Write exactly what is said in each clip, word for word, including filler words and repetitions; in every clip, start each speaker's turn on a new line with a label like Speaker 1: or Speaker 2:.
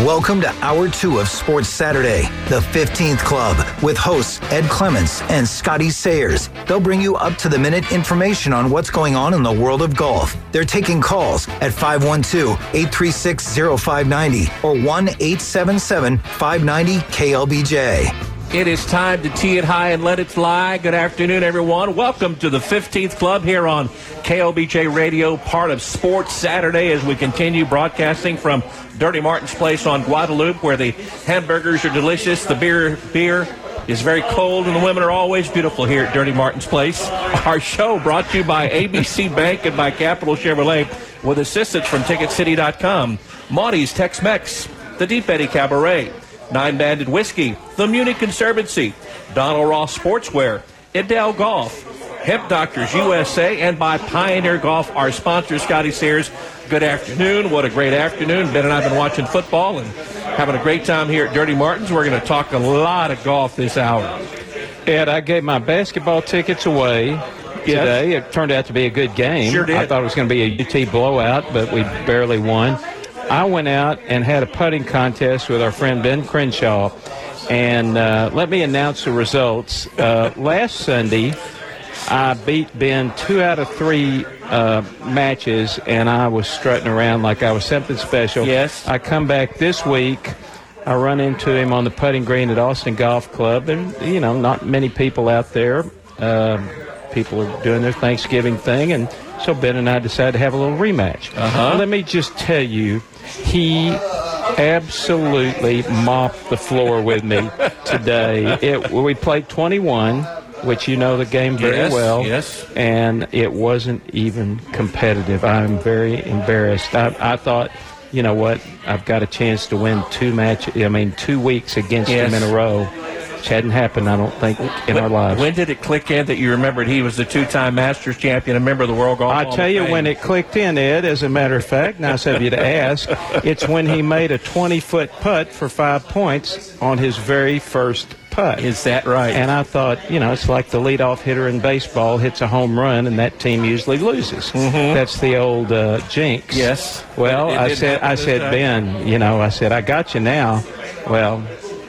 Speaker 1: Welcome to Hour two of Sports Saturday, the fifteenth Club, with hosts Ed Clements and Scotty Sayers. They'll bring you up-to-the-minute information on what's going on in the world of golf. They're taking calls at five one two, eight three six, zero five nine zero or one eight seven seven, five nine zero, K L B J.
Speaker 2: It is time to tee it high and let it fly. Good afternoon, everyone. Welcome to the fifteenth Club here on K L B J Radio, part of Sports Saturday, as we continue broadcasting from Dirty Martin's Place on Guadalupe, where the hamburgers are delicious, the beer beer is very cold, and the women are always beautiful here at Dirty Martin's Place. Our show brought to you by A B C Bank and by Capital Chevrolet, with assistance from Ticket City dot com, Maudie's Tex-Mex, the Deep Eddy Cabaret, Nine Banded Whiskey, the Munich Conservancy, Donald Ross Sportswear, Edel Golf, Hemp Doctors U S A, and by Pioneer Golf, our sponsor, Scotty Sayers. Good afternoon. What a great afternoon. Ben and I have been watching football and having a great time here at Dirty Martin's. We're going to talk a lot of golf this hour.
Speaker 3: Ed, I gave my basketball tickets away today. Yes. It turned out to be a good game.
Speaker 2: Sure did.
Speaker 3: I thought it was going to be a U T blowout, but we barely won. I went out and had a putting contest with our friend Ben Crenshaw, and uh, let me announce the results. Uh, last Sunday, I beat Ben two out of three uh, matches, and I was strutting around like I was something special.
Speaker 2: Yes.
Speaker 3: I come back this week. I run into him on the putting green at Austin Golf Club. There, you know, not many people out there. Uh, people are doing their Thanksgiving thing, and so Ben and I decided to have a little rematch.
Speaker 2: Uh-huh.
Speaker 3: Let me just tell you, he absolutely mopped the floor with me today. It, we played twenty-one, which you know the game very
Speaker 2: yes,
Speaker 3: well.
Speaker 2: Yes.
Speaker 3: And it wasn't even competitive. I'm very embarrassed. I, I thought, you know what, I've got a chance to win two matches, I mean, two weeks against
Speaker 2: yes.
Speaker 3: him in a row, which hadn't happened, I don't think, in
Speaker 2: when,
Speaker 3: our lives.
Speaker 2: When did it click in that you remembered he was the two-time Masters champion, a member of the World Golf Hall
Speaker 3: I tell you,
Speaker 2: Fame?
Speaker 3: when it clicked in, Ed, as a matter of fact, nice of you to ask, it's when he made a twenty-foot putt for five points on his very first putt.
Speaker 2: Is that right?
Speaker 3: And I thought, you know, it's like the leadoff hitter in baseball hits a home run, and that team usually loses.
Speaker 2: Mm-hmm.
Speaker 3: That's the old uh, jinx.
Speaker 2: Yes.
Speaker 3: Well,
Speaker 2: It- it
Speaker 3: I
Speaker 2: didn't
Speaker 3: said,
Speaker 2: happen
Speaker 3: I
Speaker 2: this
Speaker 3: said,
Speaker 2: time.
Speaker 3: Ben, you know, I said, I got you now. Well,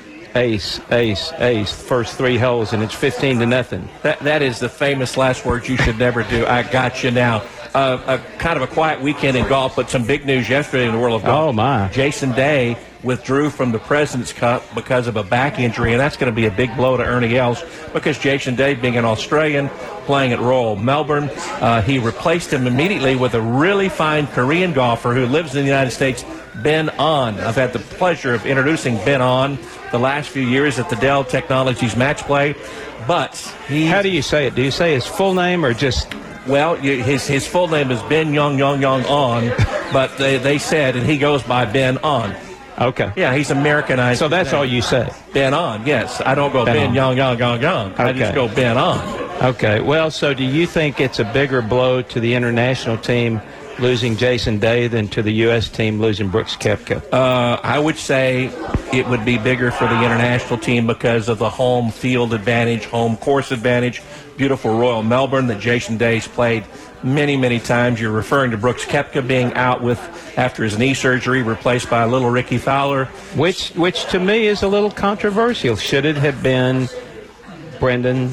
Speaker 3: ace, ace, ace, first three holes, and it's fifteen to nothing.
Speaker 2: That That is the famous last words you should never do. I got you now. Uh, a kind of a quiet weekend in golf, but some big news yesterday in the world of golf.
Speaker 3: Oh, my.
Speaker 2: Jason Day withdrew from the President's Cup because of a back injury, and that's going to be a big blow to Ernie Els, because Jason Day, being an Australian, playing at Royal Melbourne, uh, he replaced him immediately with a really fine Korean golfer who lives in the United States, Ben An. I've had the pleasure of introducing Ben An the last few years at the Dell Technologies Match Play, but he...
Speaker 3: How do you say it? Do you say his full name or just...
Speaker 2: Well, you, his his full name is Ben Young Young Young An, but they, they said, and he goes by Ben An.
Speaker 3: Okay.
Speaker 2: Yeah, he's Americanized.
Speaker 3: So that's all you say?
Speaker 2: Ben An, yes. I don't go Ben,
Speaker 3: Ben
Speaker 2: Young Young Young Young. I just
Speaker 3: Okay.
Speaker 2: go Ben An.
Speaker 3: Okay. Well, so do you think it's a bigger blow to the international team losing Jason Day than to the U S team losing Brooks Koepka?
Speaker 2: Uh, I would say it would be bigger for the international team because of the home field advantage, home course advantage, beautiful Royal Melbourne that Jason Day's played many, many times. You're referring to Brooks Koepka being out with after his knee surgery, replaced by little Ricky Fowler.
Speaker 3: Which, which to me is a little controversial. Should it have been Brendan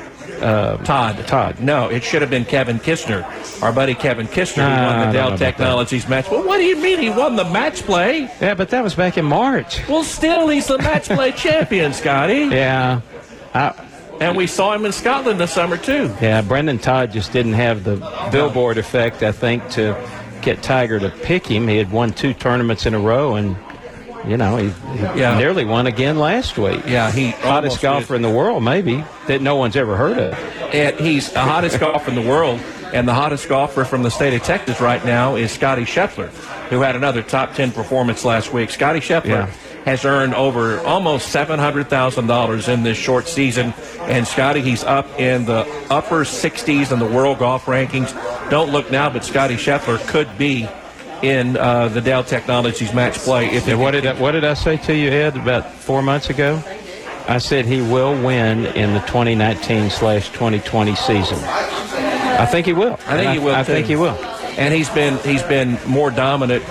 Speaker 3: uh,
Speaker 2: Todd.
Speaker 3: Todd?
Speaker 2: No, it should have been Kevin Kistner, our buddy Kevin Kistner, who
Speaker 3: Nah,
Speaker 2: won
Speaker 3: I
Speaker 2: the
Speaker 3: don't
Speaker 2: Dell
Speaker 3: know about
Speaker 2: Technologies match. Well, what do you mean he won the match play?
Speaker 3: Yeah, but that was back in March.
Speaker 2: Well, still, he's the match play champion, Scotty.
Speaker 3: Yeah. I,
Speaker 2: And we saw him in Scotland this summer, too.
Speaker 3: yeah, Brendan Todd just didn't have the billboard effect, I think, to get Tiger to pick him. He had won two tournaments in a row, and, you know, he, he
Speaker 2: Yeah.
Speaker 3: nearly won again last week.
Speaker 2: Yeah, he
Speaker 3: Hottest
Speaker 2: almost
Speaker 3: golfer in the world, maybe, that no one's ever heard of.
Speaker 2: And he's the hottest golfer in the world, and the hottest golfer from the state of Texas right now is Scotty Scheffler, who had another top ten performance last week. Scotty Scheffler
Speaker 3: Yeah.
Speaker 2: has earned over almost seven hundred thousand dollars in this short season, and Scotty, he's up in the upper sixties in the world golf rankings. Don't look now, but Scotty Scheffler could be in uh, the Dell Technologies match play. If
Speaker 3: And what did I, what did I say to you, Ed, about four months ago? I said he will win in the twenty nineteen slash twenty twenty season. I think he will.
Speaker 2: I think
Speaker 3: And
Speaker 2: he will,
Speaker 3: I
Speaker 2: too.
Speaker 3: think he will.
Speaker 2: And he's been he's been more dominant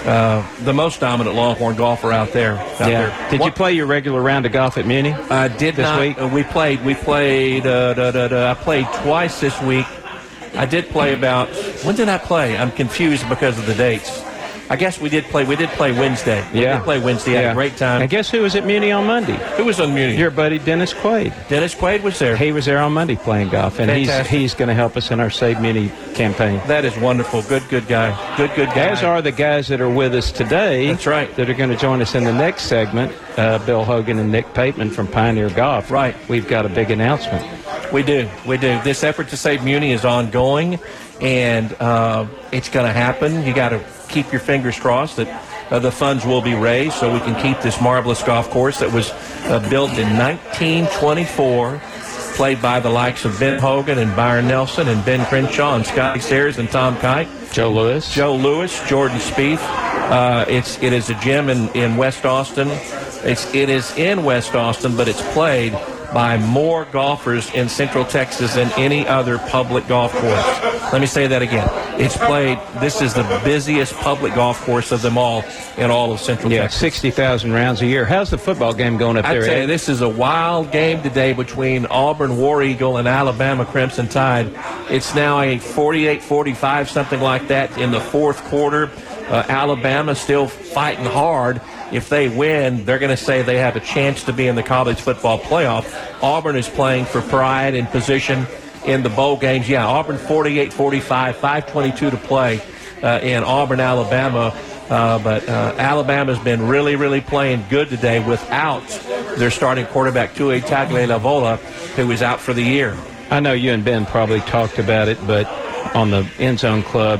Speaker 2: uh, the most dominant Longhorn golfer out there. Out
Speaker 3: yeah.
Speaker 2: there.
Speaker 3: Did
Speaker 2: what,
Speaker 3: you play your regular round of golf at Muni?
Speaker 2: I did
Speaker 3: this
Speaker 2: not.
Speaker 3: week?
Speaker 2: Uh, we played. We played. Uh, da, da, da, I played twice this week. I did play about. When did I play? I'm confused because of the dates. I guess we did play. We did play Wednesday. We
Speaker 3: yeah.
Speaker 2: did play Wednesday.
Speaker 3: Yeah.
Speaker 2: Had a great time.
Speaker 3: And guess who was at Muni on Monday?
Speaker 2: Who was on Muni?
Speaker 3: Your buddy Dennis Quaid.
Speaker 2: Dennis Quaid was there.
Speaker 3: He was there on Monday playing golf, and
Speaker 2: Fantastic.
Speaker 3: he's he's going to help us in our Save Muni campaign.
Speaker 2: That is wonderful. Good, good guy. Good, good guy.
Speaker 3: As are the guys that are with us today.
Speaker 2: That's right.
Speaker 3: That are going to join us in the next segment. Uh, Bill Hogan and Nick Pateman from Pioneer Golf.
Speaker 2: Right.
Speaker 3: We've got a big announcement.
Speaker 2: We do. We do. This effort to save Muni is ongoing, and uh, it's going to happen. You got to keep your fingers crossed that uh, the funds will be raised so we can keep this marvelous golf course that was uh, built in nineteen twenty-four, played by the likes of Ben Hogan and Byron Nelson and Ben Crenshaw and Scotty Sayers and Tom Kite.
Speaker 3: Joe Lewis.
Speaker 2: Joe Lewis, Jordan Spieth. Uh, it's it is a gym in, in West Austin. It's it is in West Austin, but it's played by more golfers in Central Texas than any other public golf course. Let me say that again. It's played, this is the busiest public golf course of them all in all of Central
Speaker 3: yeah,
Speaker 2: Texas.
Speaker 3: sixty thousand rounds a year. How's the football game going up
Speaker 2: I
Speaker 3: there,
Speaker 2: tell you,
Speaker 3: Ed?
Speaker 2: this is a wild game today between Auburn War Eagle and Alabama Crimson Tide. It's now a forty-eight forty-five, something like that, in the fourth quarter. Uh, Alabama still fighting hard. If they win, they're going to say they have a chance to be in the college football playoff. Auburn is playing for pride and position in the bowl games. Yeah, Auburn forty-eight forty-five, five twenty-two to play uh, in Auburn, Alabama. Uh, but uh, Alabama's been really, really playing good today without their starting quarterback, Tua Tagovailoa, who is out for the year.
Speaker 3: I know you and Ben probably talked about it, but on the End Zone Club,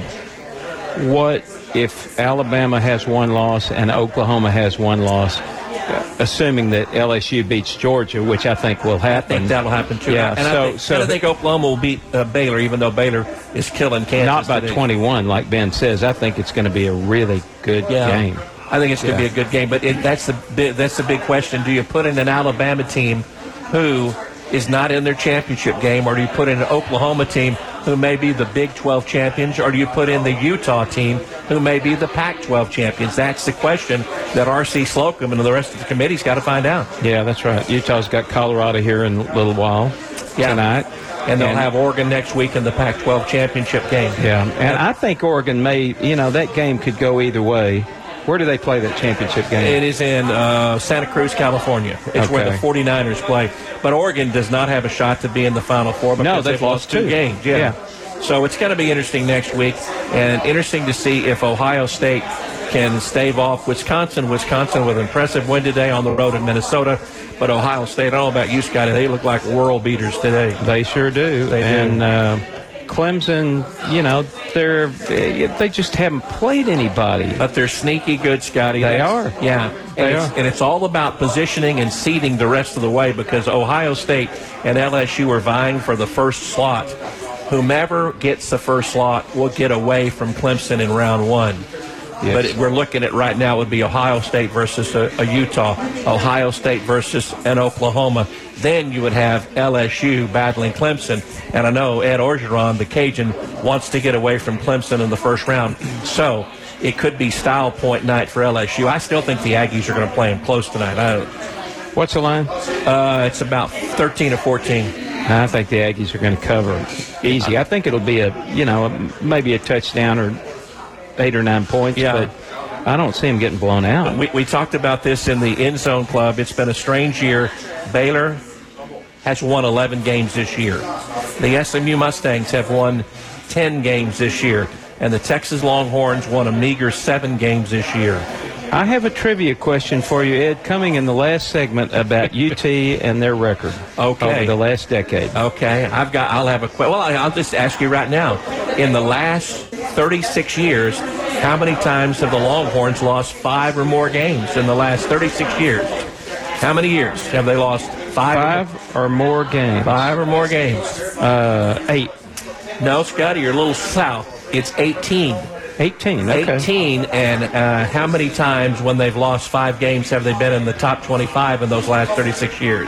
Speaker 3: what if Alabama has one loss and Oklahoma has one loss, assuming that L S U beats Georgia, which I think will happen?
Speaker 2: I think that'll happen, too.
Speaker 3: Yeah,
Speaker 2: and
Speaker 3: so,
Speaker 2: I, think,
Speaker 3: so
Speaker 2: and I think Oklahoma will beat uh, Baylor, even though Baylor is killing Kansas
Speaker 3: not by
Speaker 2: today.
Speaker 3: twenty-one, like Ben says. I think it's going to be a really good
Speaker 2: yeah.
Speaker 3: game.
Speaker 2: I think it's going to
Speaker 3: Yeah.
Speaker 2: be a good game, but it, that's the big, that's the big question. Do you put in an Alabama team who is not in their championship game, or do you put in an Oklahoma team who may be the Big twelve champions, or do you put in the Utah team who may be the Pac twelve champions? That's the question that R C Slocum and the rest of the committee's got to find out.
Speaker 3: Yeah, that's right. Utah's got Colorado here in a little while
Speaker 2: Yeah.
Speaker 3: tonight.
Speaker 2: And they'll
Speaker 3: And-
Speaker 2: have Oregon next week in the Pac twelve championship game.
Speaker 3: Yeah, and I think Oregon may, you know, that game could go either way. Where do they play that championship game?
Speaker 2: It is in uh, Santa Cruz, California. It's where the
Speaker 3: Okay.
Speaker 2: forty-niners play. But Oregon does not have a shot to be in the Final Four because
Speaker 3: No, they've
Speaker 2: they've lost two
Speaker 3: two.
Speaker 2: games. Yeah.
Speaker 3: Yeah.
Speaker 2: So it's going to be interesting next week, and interesting to see if Ohio State can stave off Wisconsin. Wisconsin with an impressive win today on the road in Minnesota. But Ohio State, I don't know about you, Scotty, they look like world beaters today.
Speaker 3: They sure do.
Speaker 2: They do.
Speaker 3: and uh, Clemson, you know, they're they just haven't played anybody.
Speaker 2: But they're sneaky good, Scotty.
Speaker 3: They
Speaker 2: That's-
Speaker 3: are.
Speaker 2: Yeah.
Speaker 3: They
Speaker 2: and, it's,
Speaker 3: are.
Speaker 2: and it's all about positioning and seeding the rest of the way, because Ohio State and L S U are vying for the first slot. Whomever gets the first slot will get away from Clemson in round one.
Speaker 3: Yes.
Speaker 2: But it, we're looking at right now would be Ohio State versus a, a Utah, Ohio State versus an Oklahoma. Then you would have L S U battling Clemson. And I know Ed Orgeron, the Cajun, wants to get away from Clemson in the first round. So it could be style point night for L S U. I still think the Aggies are going to play them close tonight. I don't,
Speaker 3: What's the line?
Speaker 2: uh, it's about thirteen or fourteen.
Speaker 3: I think the Aggies are going to cover easy. I think it'll be a, you know, maybe a touchdown or eight or nine points,
Speaker 2: Yeah.
Speaker 3: but I don't see them getting blown out.
Speaker 2: We, we talked about this in the End Zone Club. It's been a strange year. Baylor has won eleven games this year. The S M U Mustangs have won ten games this year. And the Texas Longhorns won a meager seven games this year.
Speaker 3: I have a trivia question for you, Ed, coming in the last segment about U T and their record
Speaker 2: Okay.
Speaker 3: over the last decade.
Speaker 2: Okay, I've got. I'll have a question. Well, I'll just ask you right now. In the last thirty-six years, how many times have the Longhorns lost five or more games in the last thirty-six years? How many years have they lost five?
Speaker 3: Five or more games.
Speaker 2: Five or more games.
Speaker 3: Uh, eight.
Speaker 2: No, Scotty, you're a little south. It's eighteen.
Speaker 3: eighteen, okay.
Speaker 2: eighteen, and uh, how many times when they've lost five games have they been in the top twenty-five in those last thirty-six years?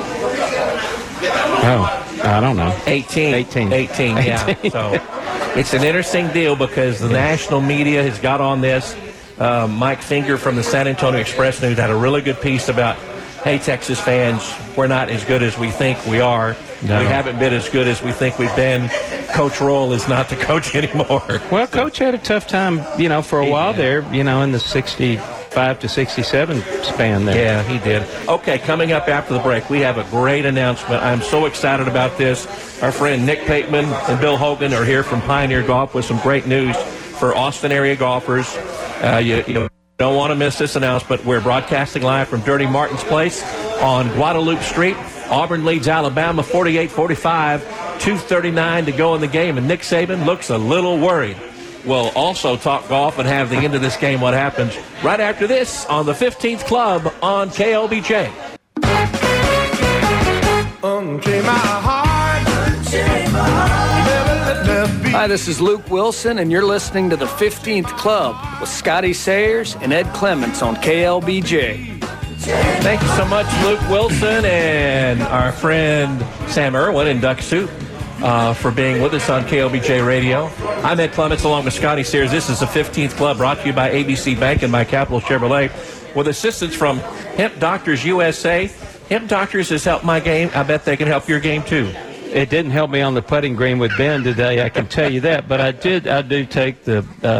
Speaker 3: Oh, I don't know.
Speaker 2: eighteen.
Speaker 3: eighteen.
Speaker 2: eighteen, yeah. So it's an interesting deal because the national media has got on this. Uh, Mike Finger from the San Antonio Express News had a really good piece about, hey, Texas fans, we're not as good as we think we are. No. We haven't been as good as we think we've been. Coach Roll is not the coach anymore.
Speaker 3: Well, Coach had a tough time, you know, for a
Speaker 2: he
Speaker 3: while
Speaker 2: did.
Speaker 3: there, you know, in the sixty-five to sixty-seven span there.
Speaker 2: Yeah, he did. Okay, coming up after the break, we have a great announcement. I'm so excited about this. Our friend Nick Pateman and Bill Hogan are here from Pioneer Golf with some great news for Austin area golfers. Uh, you, you don't want to miss this announcement. We're broadcasting live from Dirty Martin's Place on Guadalupe Street. Auburn leads Alabama forty-eight forty-five, two thirty-nine to go in the game, and Nick Saban looks a little worried. We'll also talk golf and have the end of this game, what happens, right after this on the fifteenth Club on K L B J.
Speaker 4: Unchain my heart. Unchain my heart. Never let me be.
Speaker 5: Hi, this is Luke Wilson, and you're listening to the fifteenth Club with Scotty Sayers and Ed Clements on K L B J.
Speaker 2: Thank you so much, Luke Wilson, and our friend Sam Irwin in Duck Soup uh, for being with us on K L B J Radio. I'm Ed Clements along with Scotty Sears. This is the fifteenth Club brought to you by A B C Bank and by Capital Chevrolet with assistance from Hemp Doctors U S A. Hemp Doctors has helped my game. I bet they can help your game, too.
Speaker 3: It didn't help me on the putting green with Ben today, I can tell you that. But I did. I do take the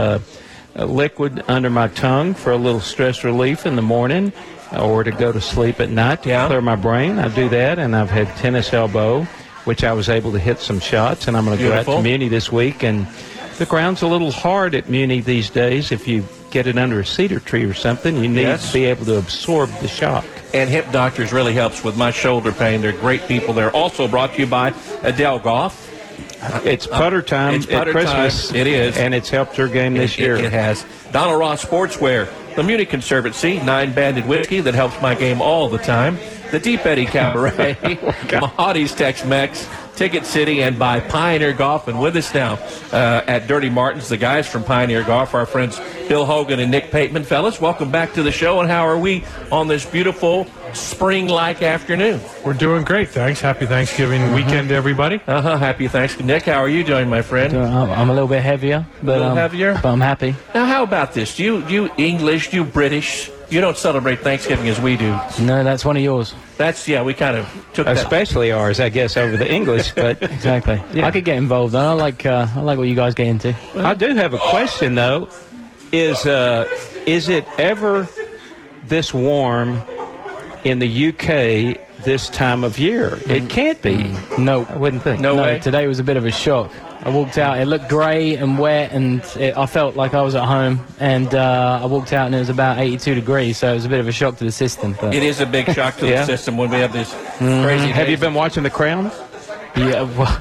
Speaker 3: uh, liquid under my tongue for a little stress relief in the morning, or to go to sleep at night to
Speaker 2: yeah.
Speaker 3: clear my brain. I do that, and I've had tennis elbow, which I was able to hit some shots, and I'm going to go out to Muni this week. And the ground's a little hard at Muni these days. If you get it under a cedar tree or something, you need yes. to be able to absorb the shock.
Speaker 2: And Hip Doctors really helps with my shoulder pain. They're great people. They're also brought to you by Adele Golf.
Speaker 3: It's putter time
Speaker 2: uh, it's putter
Speaker 3: at Christmas.
Speaker 2: Time. It is.
Speaker 3: And it's helped her game this
Speaker 2: it,
Speaker 3: year.
Speaker 2: It, it has. Donald Ross Sportswear. The Munich Conservancy, nine-banded whiskey that helps my game all the time. The Deep Eddy Cabaret, Mahadi's Tex-Mex, Ticket City, and by Pioneer Golf. And with us now uh, at Dirty Martin's, the guys from Pioneer Golf, our friends Bill Hogan and Nick Pateman. Fellas, welcome back to the show. And how are we on this beautiful spring-like afternoon?
Speaker 6: We're doing great, thanks. Happy Thanksgiving uh-huh. weekend, everybody.
Speaker 2: Uh-huh. Happy Thanksgiving. Nick, how are you doing, my friend?
Speaker 7: I'm a little bit heavier, but,
Speaker 2: a little
Speaker 7: um,
Speaker 2: heavier?
Speaker 7: but I'm happy.
Speaker 2: Now, how about this? You, you English, you British, you don't celebrate Thanksgiving as we do.
Speaker 7: No, that's one of yours.
Speaker 2: That's, yeah, we kind of took
Speaker 3: Especially
Speaker 2: that.
Speaker 3: ours, I guess, over the English, but...
Speaker 7: Exactly.
Speaker 3: Yeah.
Speaker 7: I could get involved. I like uh, I like what you guys get into.
Speaker 3: I do have a question, though. Is uh, is it ever this warm in the U K this time of year? It can't be.
Speaker 7: No.
Speaker 3: I wouldn't think.
Speaker 2: No,
Speaker 7: no
Speaker 2: way?
Speaker 7: Today was a bit of a shock. I walked out, it looked grey and wet, and it, I felt like I was at home, and uh, I walked out and it was about eighty-two degrees, so it was a bit of a shock to the system. But
Speaker 2: it is a big shock to
Speaker 3: yeah.
Speaker 2: the system when we have this
Speaker 3: mm-hmm.
Speaker 2: crazy
Speaker 3: Have
Speaker 2: days.
Speaker 3: you been watching The Crown?
Speaker 7: Yeah, well,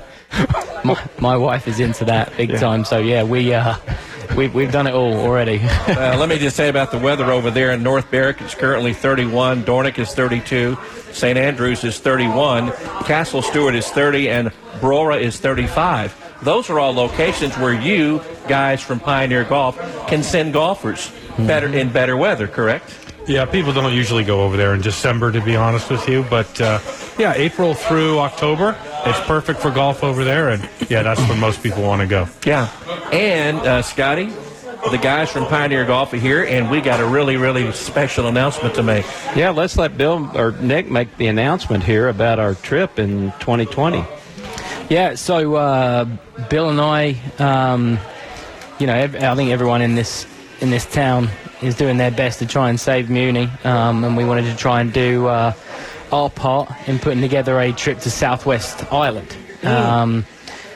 Speaker 7: my, my wife is into that big yeah. time, so yeah, we, uh, we, we've done it all already.
Speaker 2: uh, let me just say about the weather over there in North Berwick, it's currently thirty-one, Dornick is thirty-two, Saint Andrews is thirty-one, Castle Stewart is thirty, and Brora is thirty-five. Those are all locations where you guys from Pioneer Golf can send golfers mm-hmm. better in better weather, correct?
Speaker 6: Yeah, people don't usually go over there in December, to be honest with you. But, uh, yeah, April through October, it's perfect for golf over there. And, yeah, that's when most people want to go.
Speaker 2: Yeah. And, uh, Scotty, the guys from Pioneer Golf are here, and we got a really, really special announcement to make.
Speaker 3: Yeah, let's let Bill or Nick make the announcement here about our trip in twenty twenty.
Speaker 7: Yeah, so uh, Bill and I, um, you know, ev- I think everyone in this in this town is doing their best to try and save Muni, um, and we wanted to try and do uh, our part in putting together a trip to Southwest Ireland. Mm. Um,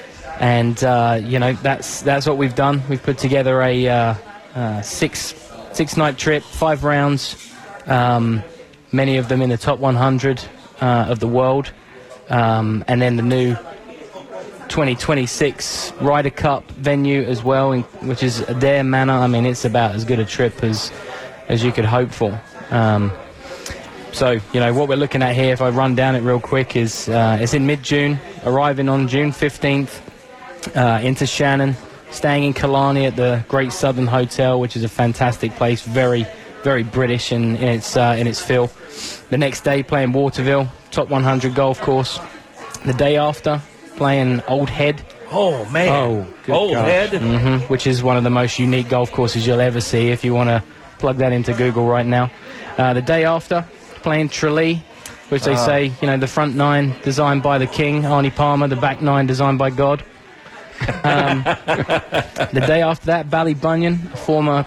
Speaker 7: and uh, you know, that's that's what we've done. We've put together a uh, uh, six six night trip, five rounds, um, many of them in the top one hundred uh, of the world, um, and then the new twenty twenty-six Ryder Cup venue as well, in, which is Adair Manor. I mean, it's about as good a trip as as you could hope for. Um, so, you know, what we're looking at here, if I run down it real quick, is uh, it's in mid-June, arriving on June fifteenth uh, into Shannon, staying in Killarney at the Great Southern Hotel, which is a fantastic place, very, very British in, in its uh, in its feel. The next day, playing Waterville, top one hundred golf course. The day after, playing Old Head
Speaker 2: Oh, man.
Speaker 3: Oh, good
Speaker 2: Old
Speaker 3: gosh.
Speaker 2: Head.
Speaker 7: hmm which is one of the most unique golf courses you'll ever see if you want to plug that into Google right now. Uh, the day after, playing Tralee, which they
Speaker 2: Uh.
Speaker 7: say, you know, the front nine designed by the king, Arnie Palmer, the back nine designed by God. Um, the day after that, Ballybunion, a former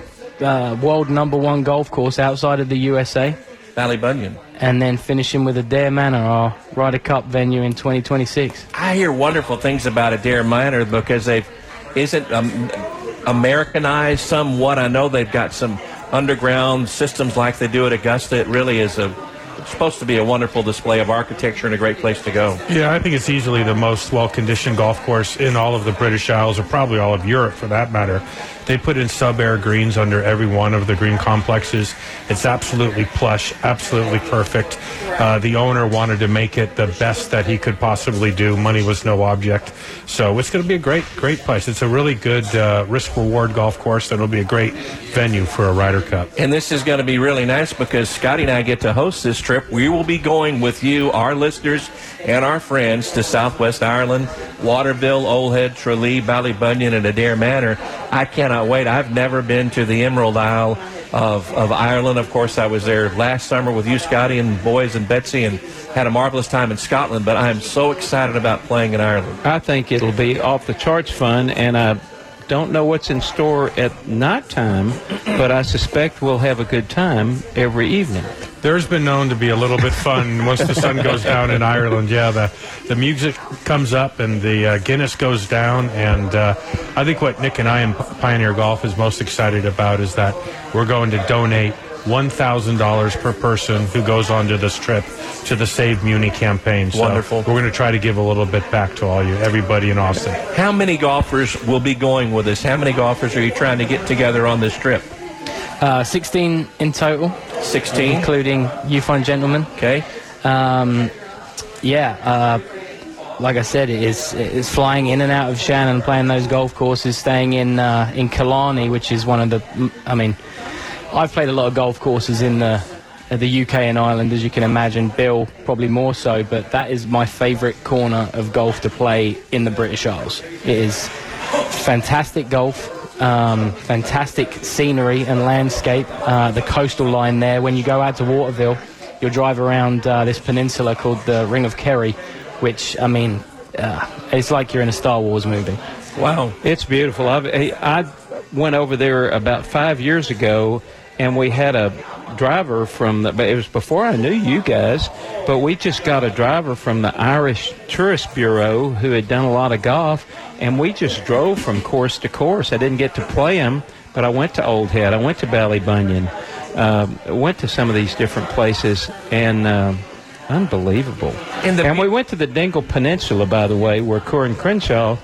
Speaker 7: uh, world number one golf course outside of the U S A.
Speaker 2: Ballybunion.
Speaker 7: And then finishing with Adair Manor, our Ryder Cup venue in twenty twenty-six.
Speaker 2: I hear wonderful things about Adair Manor because they've isn't um, Americanized somewhat. I know they've got some underground systems like they do at Augusta. It really is a it's supposed to be a wonderful display of architecture and a great place to go.
Speaker 6: Yeah, I think it's easily the most well-conditioned golf course in all of the British Isles, or probably all of Europe for that matter. They put in sub-air greens under every one of the green complexes. It's absolutely plush, absolutely perfect. Uh, the owner wanted to make it the best that he could possibly do. Money was no object. So it's going to be a great, great place. It's a really good uh, risk-reward golf course. It'll be a great venue for a Ryder Cup.
Speaker 2: And this is going to be really nice because Scotty and I get to host this trip. We will be going with you, our listeners, and our friends to Southwest Ireland, Waterville, Old Head, Tralee, Ballybunion, and Adair Manor. I cannot wait. I've never been to the Emerald Isle of, of Ireland. Of course, I was there last summer with you, Scotty, and boys and Betsy, and had a marvelous time in Scotland. But I am so excited about playing in Ireland.
Speaker 3: I think it'll be off the charts fun, and I don't know what's in store at nighttime, but I suspect we'll have a good time every evening.
Speaker 6: There's been known to be a little bit fun once the sun goes down in Ireland. Yeah, the, the music comes up and the uh, Guinness goes down. And uh, I think what Nick and I in Pioneer Golf is most excited about is that we're going to donate one thousand dollars per person who goes onto this trip to the Save Muni campaign. So
Speaker 2: Wonderful.
Speaker 6: We're going to try to give a little bit back to all you, everybody in Austin.
Speaker 2: How many golfers will be going with us? How many golfers are you trying to get together on this trip?
Speaker 7: Uh, sixteen in total.
Speaker 2: sixteen?
Speaker 7: Including you fine gentlemen.
Speaker 2: Okay.
Speaker 7: Um, yeah, uh, like I said, it is, it is flying in and out of Shannon, playing those golf courses, staying in uh, in Killarney, which is one of the, I mean, I've played a lot of golf courses in the uh, the U K and Ireland, as you can imagine. Bill probably more so, but that is my favourite corner of golf to play in the British Isles. It is fantastic golf. Um, fantastic scenery and landscape. Uh, the coastal line there. When you go out to Waterville, you'll drive around uh, this peninsula called the Ring of Kerry, which, I mean, uh, it's like you're in a Star Wars movie.
Speaker 3: Wow, it's beautiful. I've, I went over there about five years ago, and we had a driver from the, but it was before I knew you guys, but we just got a driver from the Irish Tourist Bureau who had done a lot of golf, and we just drove from course to course. I didn't get to play them, but I went to Old Head, I went to Ballybunion, um, went to some of these different places, and um, unbelievable.
Speaker 2: And, the
Speaker 3: and we went to the Dingle Peninsula, by the way, where Corin Crenshaw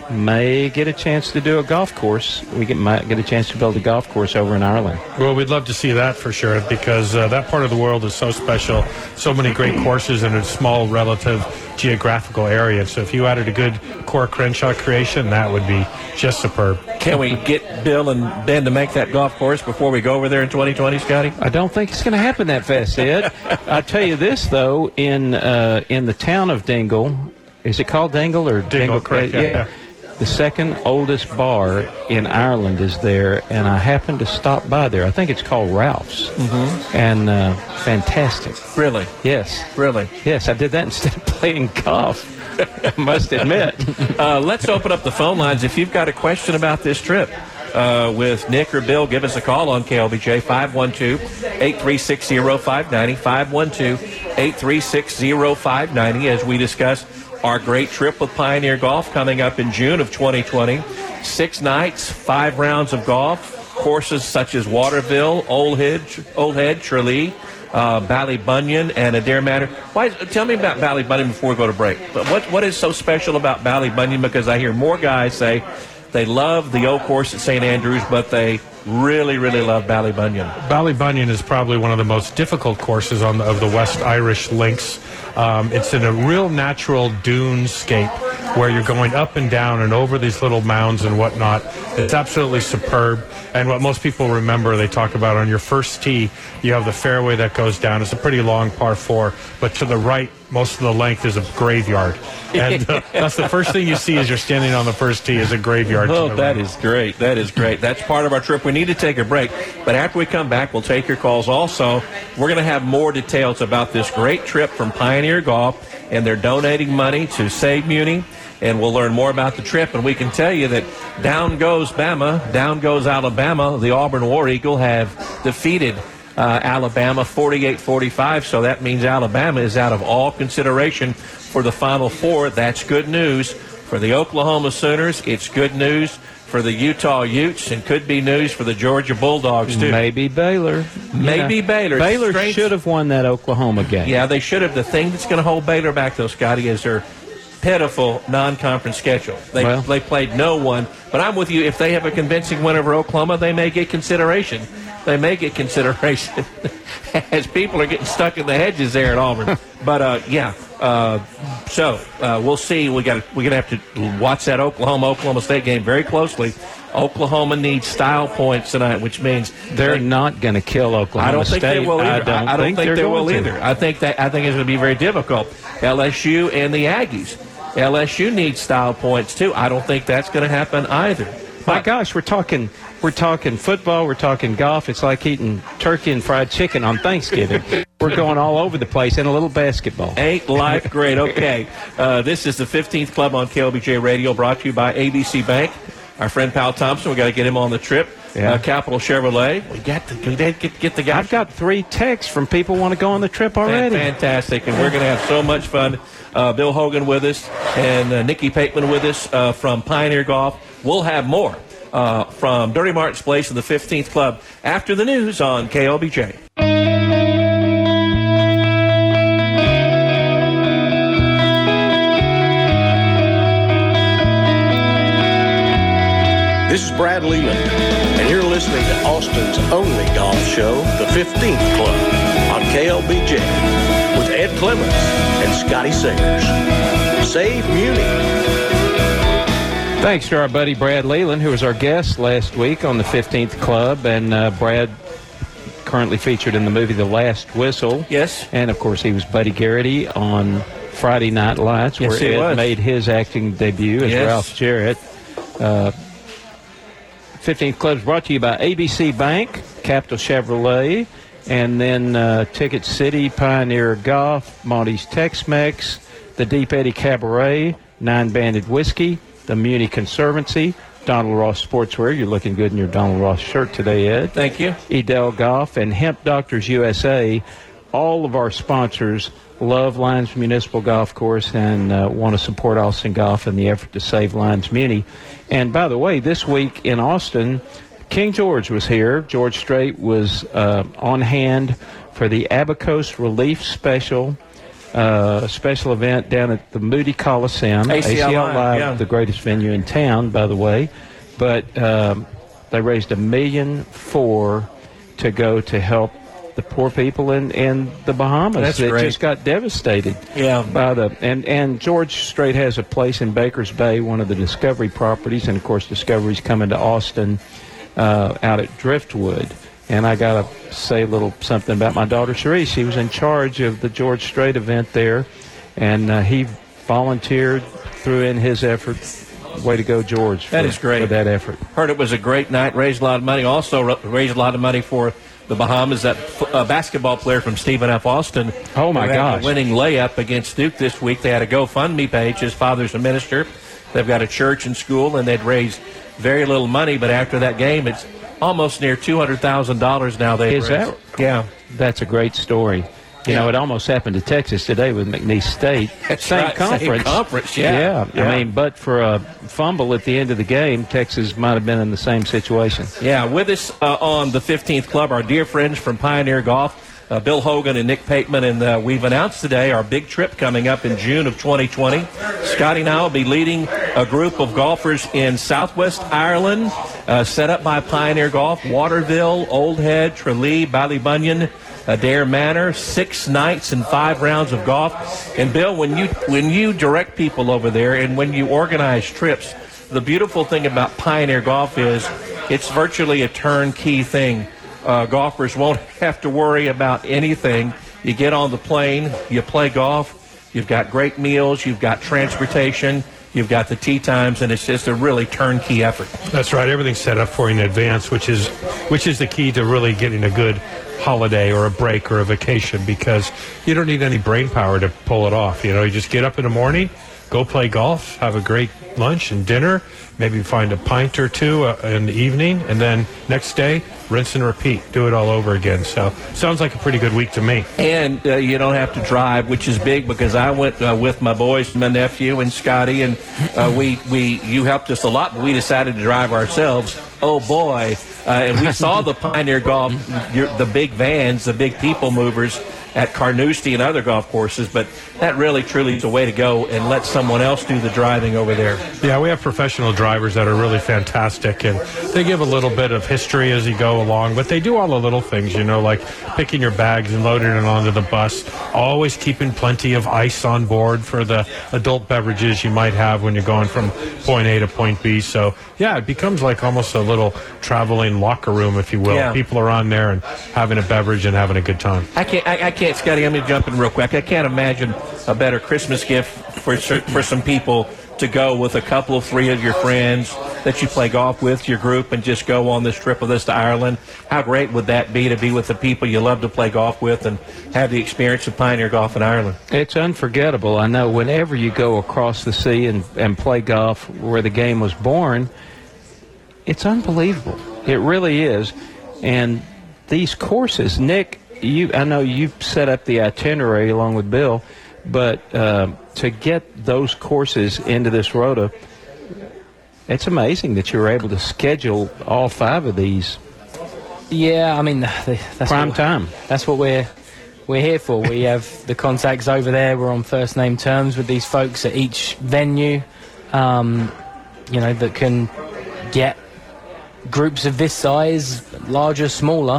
Speaker 3: may get a chance to do a golf course. We get, might get a chance to build a golf course over in Ireland.
Speaker 6: Well, we'd love to see that for sure, because uh, that part of the world is so special. So many great courses in a small relative geographical area. So if you added a good Cor Crenshaw creation, that would be just superb.
Speaker 2: Can we get Bill and Ben to make that golf course before we go over there in twenty twenty, Scotty?
Speaker 3: I don't think it's going to happen that fast, Ed. I'll tell you this, though, in uh, in the town of Dingle, is it called Dingle or
Speaker 6: Dingle,
Speaker 3: Dingle?
Speaker 6: correct, yeah, yeah.
Speaker 3: The second oldest bar in Ireland is there, and I happened to stop by there. I think it's called Ralph's, mm-hmm. and uh, fantastic.
Speaker 2: Really?
Speaker 3: Yes.
Speaker 2: Really?
Speaker 3: Yes, I did that instead of playing golf, I must admit.
Speaker 2: Uh, let's open up the phone lines. If you've got a question about this trip uh, with Nick or Bill, give us a call on K L B J, five one two, eight three six, zero five nine zero, five one two, eight three six, zero five nine zero, as we discuss our great trip with Pioneer Golf coming up in June of twenty twenty. Six nights, five rounds of golf, courses such as Waterville, Old Head, Old Head, Tralee, uh, Ballybunion, and Adair Manor. Why? Tell me about Ballybunion before we go to break. But what what is so special about Ballybunion? Because I hear more guys say they love the old course at Saint Andrews, but they really, really love Ballybunion.
Speaker 6: Ballybunion is probably one of the most difficult courses on the, of the West Irish links. Um, it's in a real natural dunescape where you're going up and down and over these little mounds and whatnot. It's absolutely superb. And what most people remember, they talk about on your first tee, you have the fairway that goes down. It's a pretty long par four, but to the right, most of the length is a graveyard. And uh, that's the first thing you see as you're standing on the first tee is a graveyard.
Speaker 2: Oh, that is great. That is great. That's part of our trip. We need to take a break, but after we come back, we'll take your calls also. We're going to have more details about this great trip from Pioneer Golf, and they're donating money to Save Muni, and we'll learn more about the trip. And we can tell you that down goes Bama, down goes Alabama. The Auburn War Eagle have defeated uh, Alabama forty-eight forty-five, so that means Alabama is out of all consideration for the Final Four. That's good news for the Oklahoma Sooners. It's good news for the Utah Utes, and could be news for the Georgia Bulldogs, too.
Speaker 3: Maybe Baylor.
Speaker 2: Maybe
Speaker 3: yeah.
Speaker 2: Baylor.
Speaker 3: Baylor
Speaker 2: Strange.
Speaker 3: should have won that Oklahoma game.
Speaker 2: Yeah, they should have. The thing that's going to hold Baylor back, though, Scotty, is their pitiful non-conference schedule. They
Speaker 3: well,
Speaker 2: they played no one. But I'm with you. If they have a convincing win over Oklahoma, they may get consideration. They may get consideration as people are getting stuck in the hedges there at Auburn. But, uh, yeah, uh, so uh, we'll see. We got we're going to have to watch that Oklahoma-Oklahoma State game very closely. Oklahoma needs style points tonight, which means
Speaker 3: they're
Speaker 2: they,
Speaker 3: not going to kill Oklahoma
Speaker 2: I don't think
Speaker 3: State.
Speaker 2: they will either.
Speaker 3: I don't,
Speaker 2: I don't
Speaker 3: think,
Speaker 2: think they will
Speaker 3: to.
Speaker 2: either. I think that I think it's going to be very difficult. L S U and the Aggies. L S U needs style points too. I don't think that's going to happen either.
Speaker 3: My gosh, we're talking we're talking football, we're talking golf. It's like eating turkey and fried chicken on Thanksgiving. We're going all over the place, and a little basketball.
Speaker 2: Ain't life great? Okay, uh, this is the fifteenth Club on K L B J Radio, brought to you by A B C Bank. Our friend Pal Thompson, we got to get him on the trip.
Speaker 3: Yeah.
Speaker 2: Uh, Capital Chevrolet, we got to we get get the guy.
Speaker 3: I've got three texts from people who want to go on the trip already.
Speaker 2: Fantastic, and we're going to have so much fun. Uh, Bill Hogan with us, and uh, Nikki Pateman with us uh, from Pioneer Golf. We'll have more uh, from Dirty Martin's Place in the fifteenth Club after the news on K L B J.
Speaker 8: This is Brad Leland, and you're listening to Austin's only golf show, the fifteenth Club, on K L B J, with Ed Clements and Scotty Sayers. Save Muni.
Speaker 3: Thanks to our buddy Brad Leland, who was our guest last week on the fifteenth Club, and uh, Brad currently featured in the movie The Last Whistle.
Speaker 2: Yes.
Speaker 3: And, of course, he was Buddy Garrity on Friday Night Lights,
Speaker 2: yes,
Speaker 3: where Ed
Speaker 2: was.
Speaker 3: made his acting debut as
Speaker 2: yes.
Speaker 3: Ralph Jarrett. Uh, fifteenth Club is brought to you by A B C Bank, Capital Chevrolet, and then uh, Ticket City, Pioneer Golf, Monty's Tex-Mex, the Deep Eddy Cabaret, Nine Banded Whiskey, the Muni Conservancy, Donald Ross Sportswear. You're looking good in your Donald Ross shirt today, Ed.
Speaker 2: Thank you.
Speaker 3: Edel Golf and Hemp Doctors U S A. All of our sponsors love Lions Municipal Golf Course and uh, want to support Austin Golf in the effort to save Lions Muni. And by the way, this week in Austin, King George was here. George Strait was uh, on hand for the Abacos Relief Special uh, special event down at the Moody Coliseum.
Speaker 2: A C L Live,
Speaker 3: Live,
Speaker 2: yeah.
Speaker 3: the greatest venue in town, by the way. But um, they raised a million four to go to help the poor people in, in the Bahamas
Speaker 2: That's
Speaker 3: that
Speaker 2: great.
Speaker 3: just got devastated.
Speaker 2: Yeah.
Speaker 3: By the and and George Strait has a place in Baker's Bay, one of the Discovery properties, and of course Discovery's coming to Austin uh, out at Driftwood. And I got to say a little something about my daughter Cherise. She was in charge of the George Strait event there, and uh, he volunteered, threw in his effort. Way to go, George!
Speaker 2: That
Speaker 3: for,
Speaker 2: is great.
Speaker 3: for that effort.
Speaker 2: Heard it was a great night. Raised a lot of money. Also raised a lot of money for the Bahamas. That uh, basketball player from Stephen F. Austin.
Speaker 3: Oh my
Speaker 2: who had
Speaker 3: gosh!
Speaker 2: a winning layup against Duke this week. They had a GoFundMe page. His father's a minister. They've got a church and school, and they'd raised very little money. But after that game, it's almost near two hundred thousand dollars now. They
Speaker 3: Is that?
Speaker 2: Yeah.
Speaker 3: That's a great story. You
Speaker 2: Yeah.
Speaker 3: know, it almost happened to Texas today with McNeese State.
Speaker 2: That's
Speaker 3: same
Speaker 2: right,
Speaker 3: conference.
Speaker 2: same conference, yeah.
Speaker 3: yeah.
Speaker 2: Yeah.
Speaker 3: I mean, but for a fumble at the end of the game, Texas might have been in the same situation.
Speaker 2: Yeah, with us uh, on the fifteenth Club, our dear friends from Pioneer Golf, uh, Bill Hogan and Nick Pateman, and uh, we've announced today our big trip coming up in June of twenty twenty. Scotty and I will be leading a group of golfers in Southwest Ireland, uh, set up by Pioneer Golf, Waterville, Old Head, Tralee, Ballybunion, Adair Manor, six nights and five rounds of golf. And Bill, when you when you direct people over there and when you organize trips, the beautiful thing about Pioneer Golf is it's virtually a turnkey thing. Uh, golfers won't have to worry about anything. You get on the plane, you play golf, you've got great meals, you've got transportation, you've got the tee times, and it's just a really turnkey effort.
Speaker 6: That's right. Everything's set up for you in advance, which is which is the key to really getting a good holiday or a break or a vacation, because you don't need any brain power to pull it off. You know, you just get up in the morning, go play golf, have a great lunch and dinner, maybe find a pint or two uh, in the evening, and then next day, rinse and repeat. Do it all over again. So sounds like a pretty good week to me.
Speaker 2: And uh, you don't have to drive, which is big, because I went uh, with my boys, my nephew and Scotty, and uh, we, we you helped us a lot, but we decided to drive ourselves. Oh, boy. Uh, and we saw the Pioneer Golf, the big vans, the big people movers at Carnoustie and other golf courses, but that really, truly is a way to go and let someone else do the driving over there.
Speaker 6: Yeah, we have professional drivers that are really fantastic, and they give a little bit of history as you go along, but they do all the little things, you know, like picking your bags and loading it onto the bus, always keeping plenty of ice on board for the adult beverages you might have when you're going from point A to point B. So, yeah, it becomes like almost a little traveling locker room, if you will.
Speaker 2: Yeah.
Speaker 6: People are on there and having a beverage and having a good time.
Speaker 2: I can't, I, I can't, Scotty, I'm going to jump in real quick. I can't imagine a better Christmas gift for for some people to go with a couple of three of your friends that you play golf with, your group, and just go on this trip with us to Ireland. How great would that be to be with the people you love to play golf with and have the experience of Pioneer Golf in Ireland?
Speaker 3: It's unforgettable. I know whenever you go across the sea and, and play golf where the game was born, it's unbelievable. It really is. And these courses, Nick, you I know you set up the itinerary along with Bill, but uh, to get those courses into this rota, it's amazing that you were able to schedule all five of these.
Speaker 7: Yeah, I mean, that's
Speaker 3: prime
Speaker 7: what,
Speaker 3: time.
Speaker 7: That's what we're we're here for. We have the contacts over there. We're on first name terms with these folks at each venue, um, you know, that can get groups of this size, larger, smaller,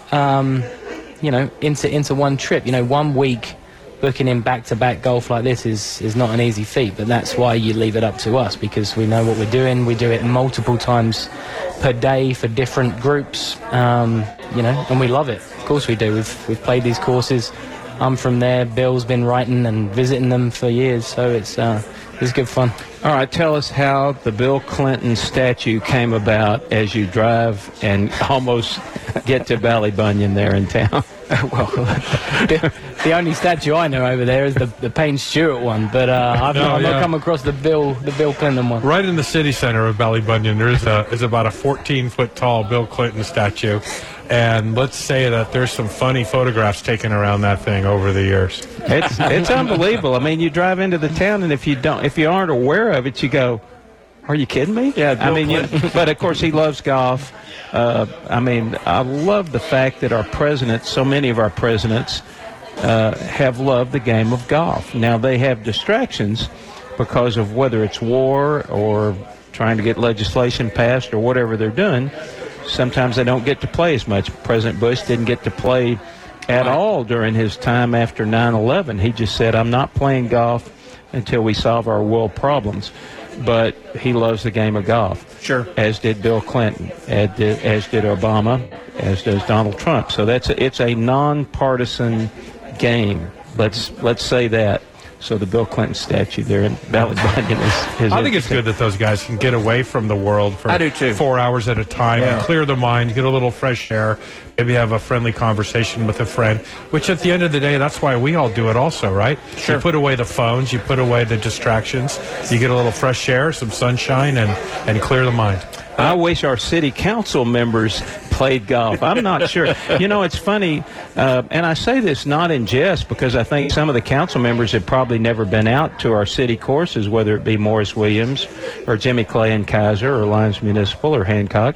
Speaker 7: um, you know, into into one trip. You know, one week booking in back-to-back golf like this is is not an easy feat, but that's why you leave it up to us, because we know what we're doing. We do it multiple times per day for different groups, um, you know, and we love it. Of course we do. We've we've played these courses. I'm from there. Bill's been writing and visiting them for years, so it's uh, it's good fun.
Speaker 3: All right, tell us how the Bill Clinton statue came about as you drive and almost get to Ballybunion there in town.
Speaker 7: Well, the, the only statue I know over there is the, the Payne Stewart one, but uh, I've,
Speaker 6: No,
Speaker 7: not, I've
Speaker 6: yeah.
Speaker 7: not come across the Bill the Bill Clinton one.
Speaker 6: Right in the city center of Ballybunion, there is, a, is about a fourteen-foot tall Bill Clinton statue. And let's say that there's some funny photographs taken around that thing over the years.
Speaker 3: It's it's unbelievable. I mean, you drive into the town, and if you don't, if you aren't aware of it, you go, "Are you kidding me?"
Speaker 2: Yeah,
Speaker 3: I
Speaker 2: Bill
Speaker 3: mean, you, but of course, he loves golf. Uh, I mean, I love the fact that our presidents, so many of our presidents, uh, have loved the game of golf. Now they have distractions because of whether it's war or trying to get legislation passed or whatever they're doing. Sometimes they don't get to play as much. President Bush didn't get to play at all during his time after nine eleven. He just said, I'm not playing golf until we solve our world problems. But he loves the game of golf.
Speaker 2: Sure.
Speaker 3: As did Bill Clinton, as did, as did Obama, as does Donald Trump. So that's a, it's a nonpartisan game. Let's let's say that. So the Bill Clinton statue there in Ballybunion is, is
Speaker 6: I think it's good that those guys can get away from the world for
Speaker 2: I do too.
Speaker 6: four hours at a time
Speaker 2: Yeah.
Speaker 6: and clear the mind, get a little fresh air, maybe have a friendly conversation with a friend, which at the end of the day, that's why we all do it also, right?
Speaker 2: Sure.
Speaker 6: You put away the phones, you put away the distractions, you get a little fresh air, some sunshine, and, and clear the mind.
Speaker 3: I wish our city council members played golf. I'm not sure. You know, it's funny, uh, and I say this not in jest, because I think some of the council members have probably never been out to our city courses, whether it be Morris Williams or Jimmy Clay and Kaiser or Lyons Municipal or Hancock.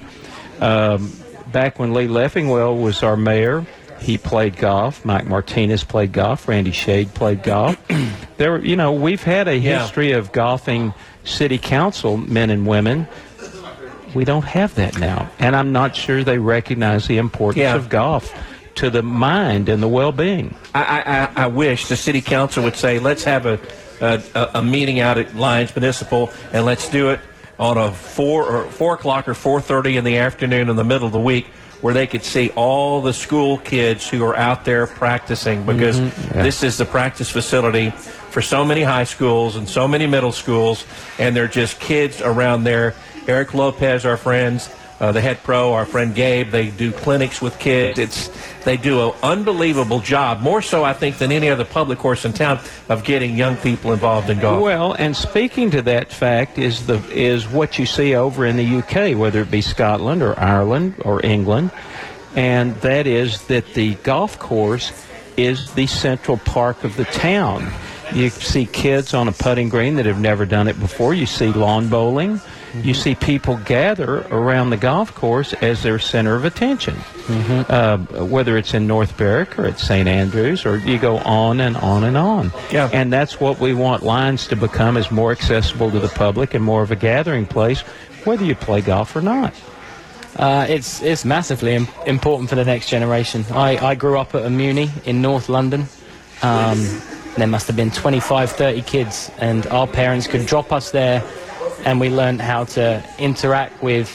Speaker 3: Um, back when Lee Leffingwell was our mayor, he played golf. Mike Martinez played golf. Randy Shade played golf. There, you know, we've had a
Speaker 2: Yeah.
Speaker 3: history of golfing city council men and women. We don't have that now, and I'm not sure they recognize the importance
Speaker 2: Yeah.
Speaker 3: of golf to the mind and the well-being.
Speaker 2: I, I, I wish the city council would say, let's have a, a, a meeting out at Lyons Municipal, and let's do it on a four or four o'clock or four thirty in the afternoon in the middle of the week, where they could see all the school kids who are out there practicing, because
Speaker 3: Mm-hmm. Yeah.
Speaker 2: this is the practice facility for so many high schools and so many middle schools, and they're just kids around there. Eric Lopez, our friends, uh, the head pro, our friend Gabe, they do clinics with kids. It's They do an unbelievable job, more so, I think, than any other public course in town, of getting young people involved in golf.
Speaker 3: Well, and speaking to that fact is the is what you see over in the U K, whether it be Scotland or Ireland or England, and that is that the golf course is the central park of the town. You see kids on a putting green that have never done it before. You see lawn bowling. You see people gather around the golf course as their center of attention, mm-hmm. uh, whether it's in North Berwick or at Saint Andrews, or you go on and on and on.
Speaker 2: Yeah.
Speaker 3: And that's what we want Lyons to become, is more accessible to the public and more of a gathering place, whether you play golf or not.
Speaker 7: Uh, it's it's massively im- important for the next generation. I, I grew up at a Muni in North London. Um, there must have been twenty-five, thirty kids, and our parents could drop us there, and we learned how to interact with